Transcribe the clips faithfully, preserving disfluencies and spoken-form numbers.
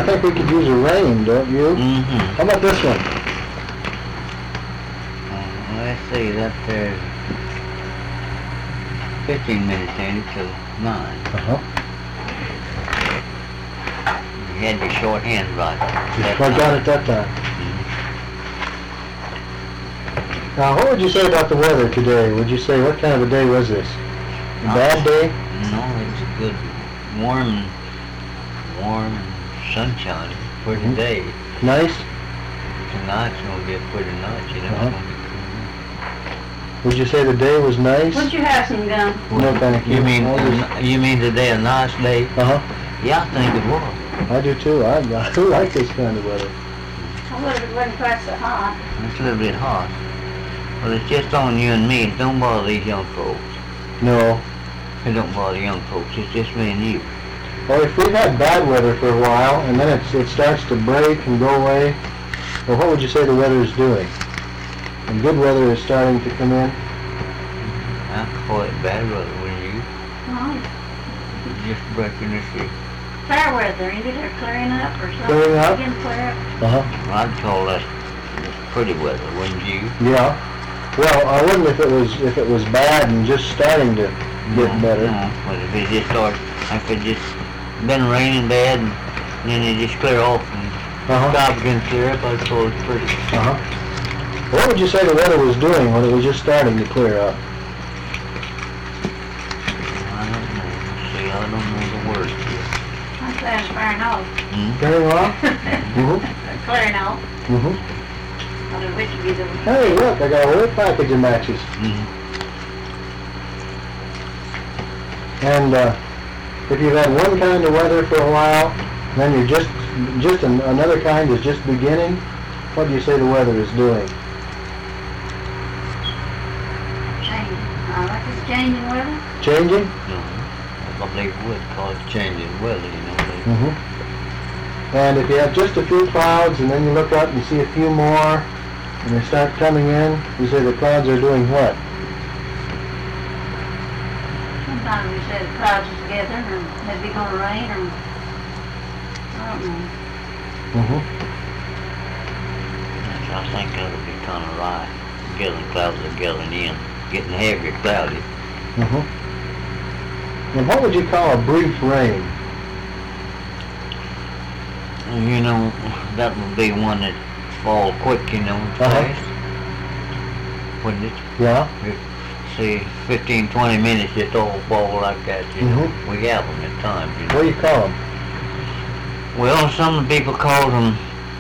I think we could use a rain, don't you? Mm-hmm. How about this one? Uh, let's see, that there's fifteen minutes in it till nine. Uh-huh. You had your short hand right. Just plug out at that time. Mm-hmm. Now, what would you say about the weather today? Would you say, what kind of a day was this? A bad day? No, it was a good, warm, warm and sunshiny for Mm-hmm. today. Nice? Tonight's gonna get pretty nice, you know. Uh-huh. It's gonna be Would you say the day was nice? Would you have some gum? No, thank you. You mean I'll just- uh, you mean today a nice day? Uh-huh. Yeah, I think it was. I do too. I, I like this kind of weather. I would it wasn't quite so hot. It's a little bit hot. Well, it's just on you and me. It don't bother these young folks. No. It don't bother young folks. It's just me and you. Well, if we've had bad weather for a while, and then it's, it starts to break and go away, well, what would you say the weather is doing? And good weather is starting to come in? I call it bad weather when you Oh, just breaking the sea. fair weather, ain't it? Or clearing up or something? Clearing up? Getting clear up. Uh-huh. I'd call that pretty weather, wouldn't you? Yeah. Well, I wouldn't if it was if it was bad and just starting to get No, better. No, but if it just started, if it just been raining bad and then it just clear off and Uh-huh. sky begin to clear up, I'd call it pretty. Uh-huh. What would you say the weather was doing when it was just starting to clear up? I don't know. See, I don't know the words here. I'm saying fair off. Hmm? Clearing off? Mm-hmm. Clearing off. Mm-hmm. I don't know which of you the... Hey, look, I got a whole package of matches. Mm-hmm. And uh, if you've had one kind of weather for a while, then you're just, just an, another kind is just beginning, what do you say the weather is doing? Changing. I like this changing weather. Changing? No, I believe we would call it changing weather, you know. They, Mm-hmm. And if you have just a few clouds and then you look up and you see a few more and they start coming in, you say the clouds are doing what? Sometimes we say the clouds are together or maybe gonna rain or... I don't know. Mm-hmm. I think that would be kind of right. Gathering clouds are gathering in, getting heavier cloudy. Mm-hmm. And what would you call a brief rain? You know, that would be one that fall quick, you know, Uh-huh. fast. Wouldn't it? Yeah? See, fifteen, twenty minutes, it all fall like that, you know. Mhm. We have them at times, you know. What do you call them? Well, some people call them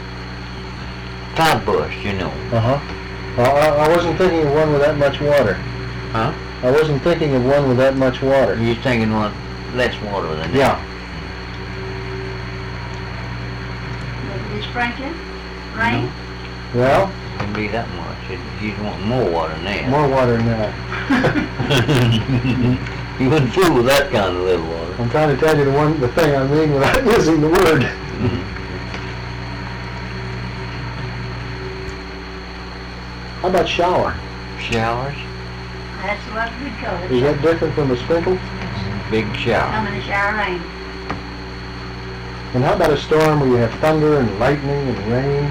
cloud bursts, you know. Uh-huh. Well, I, I wasn't thinking of one with that much water. Huh? I wasn't thinking of one with that much water. You're thinking one less water than that? Yeah. Maybe it's sprinkling? Rain? Well, Wouldn't be that much. It, you'd want more water than that. more water than that. You wouldn't fool with that kind of little water. I'm trying to tell you the one, the thing I mean without using the word. Mm-hmm. How about shower? Showers? That's what we call it. Is that different from a sprinkle? Big shower. Come in the shower rain. And how about a storm where you have thunder and lightning and rain?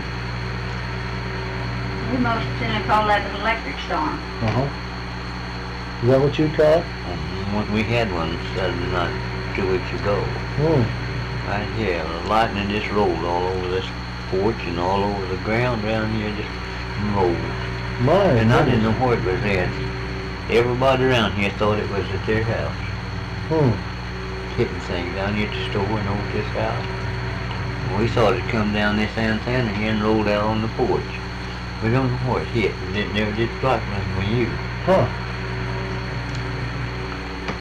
We most tend to call that an electric storm. Uh-huh. Is that what you call it? Um, we had one Saturday night two weeks ago. Hmm. Right here, the lightning just rolled all over this porch and all over the ground around here, just rolled. My And I didn't goodness. know where it was at. Everybody around here thought it was at their house. Hmm. Hitting things down here at the store and over this house. We saw it come down this antenna here and rolled out on the porch. We don't know where it hit. It never did strike nothing with you. Huh.